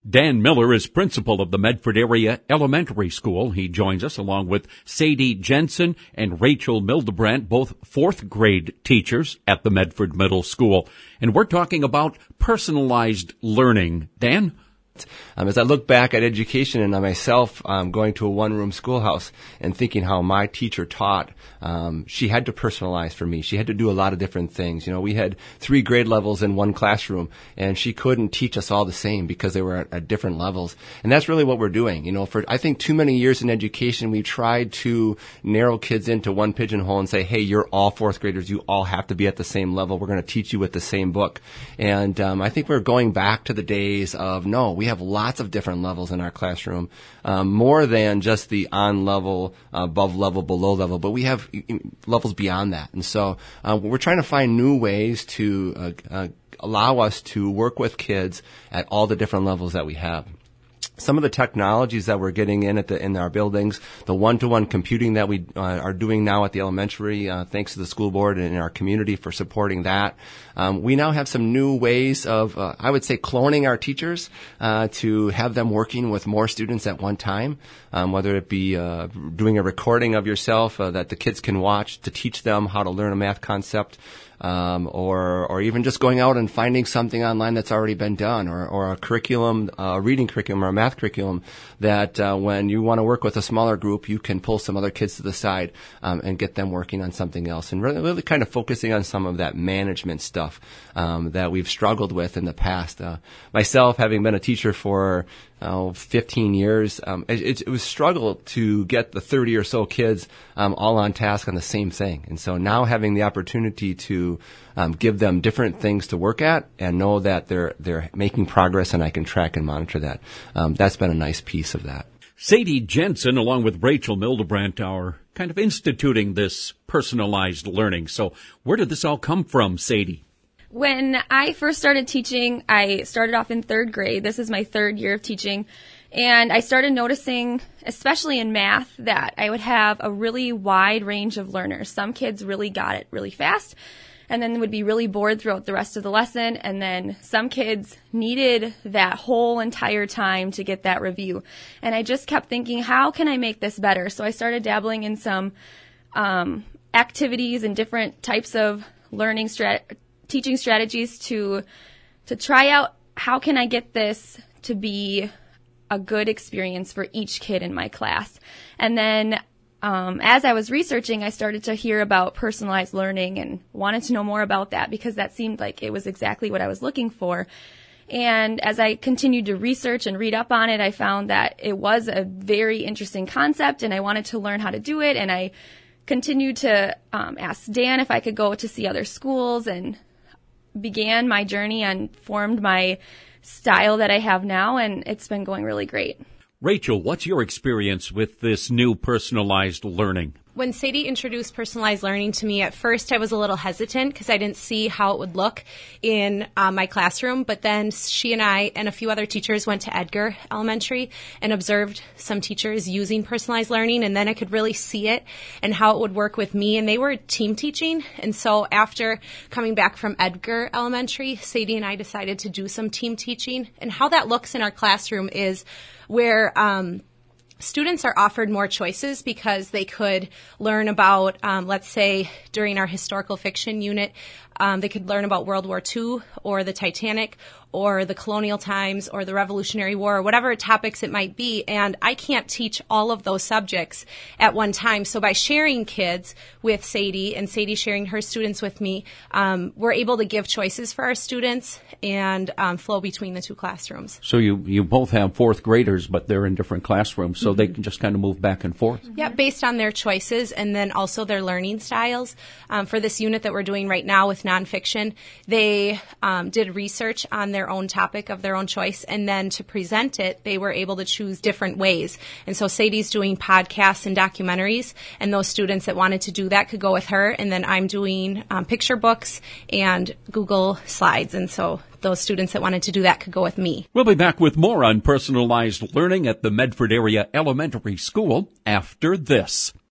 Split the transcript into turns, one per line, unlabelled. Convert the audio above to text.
Dan Miller is principal of the Medford Area Elementary School. He joins us along with Sadie Jensen and Rachel Mildebrandt, both fourth grade teachers at the Medford Middle School. And we're talking about personalized learning. Dan?
As I look back at education and myself going to a one-room schoolhouse and thinking how my teacher taught, she had to personalize for me. She had to do a lot of different things. You know, we had 3 grade levels in one classroom, and she couldn't teach us all the same because they were at different levels. And that's really what we're doing. You know, for I think too many years in education, we tried to narrow kids into one pigeonhole and say, hey, you're all fourth graders. You all have to be at the same level. We're going to teach you with the same book. And I think we're going back to the days of, no, we have lots of different levels in our classroom, more than just the on level, above level, below level, but we have levels beyond that. And so we're trying to find new ways to allow us to work with kids at all the different levels that we have. Some of the technologies that we're getting in our buildings, the one-to-one computing that we are doing now at the elementary, thanks to the school board and our community for supporting that. We now have some new ways of, I would say, cloning our teachers to have them working with more students at one time, whether it be doing a recording of yourself that the kids can watch to teach them how to learn a math concept. Or even just going out and finding something online that's already been done, or a curriculum, a reading curriculum or a math curriculum that when you want to work with a smaller group, you can pull some other kids to the side and get them working on something else, and really kind of focusing on some of that management stuff that we've struggled with in the past. Myself, having been a teacher for 15 years, it was a struggle to get the 30 or so kids all on task on the same thing. And so now having the opportunity to give them different things to work at and know that they're making progress and I can track and monitor that, that's been a nice piece of that.
Sadie Jensen, along with Rachel Mildebrandt, are kind of instituting this personalized learning. So where did this all come from, Sadie?
When I first started teaching, I started off in 3rd grade. This is my 3rd year of teaching. And I started noticing, especially in math, that I would have a really wide range of learners. Some kids really got it really fast and then would be really bored throughout the rest of the lesson. And then some kids needed that whole entire time to get that review. And I just kept thinking, how can I make this better? So I started dabbling in some activities and different types of teaching strategies to try out how can I get this to be a good experience for each kid in my class. And then as I was researching, I started to hear about personalized learning and wanted to know more about that because that seemed like it was exactly what I was looking for. And as I continued to research and read up on it, I found that it was a very interesting concept and I wanted to learn how to do it. And I continued to ask Dan if I could go to see other schools and began my journey and formed my style that I have now, and it's been going really great.
Rachel, what's your experience with this new personalized learning?
When Sadie introduced personalized learning to me, at first I was a little hesitant because I didn't see how it would look in my classroom. But then she and I and a few other teachers went to Edgar Elementary and observed some teachers using personalized learning. And then I could really see it and how it would work with me. And they were team teaching. And so after coming back from Edgar Elementary, Sadie and I decided to do some team teaching. And how that looks in our classroom is where students are offered more choices because they could learn about, let's say, during our historical fiction unit, they could learn about World War II or the Titanic or the colonial times or the Revolutionary War or whatever topics it might be. And I can't teach all of those subjects at one time. So by sharing kids with Sadie and Sadie sharing her students with me, we're able to give choices for our students and flow between the two classrooms.
So you both have fourth graders, but they're in different classrooms, so they can just kind of move back and forth.
Yeah, based on their choices and then also their learning styles. For this unit that we're doing right now with nonfiction, they did research on their own topic of their own choice, and then to present it, they were able to choose different ways. And so Sadie's doing podcasts and documentaries, and those students that wanted to do that could go with her, and then I'm doing picture books and Google Slides, and so those students that wanted to do that could go with me.
We'll be back with more on personalized learning at the Medford Area Elementary School after this.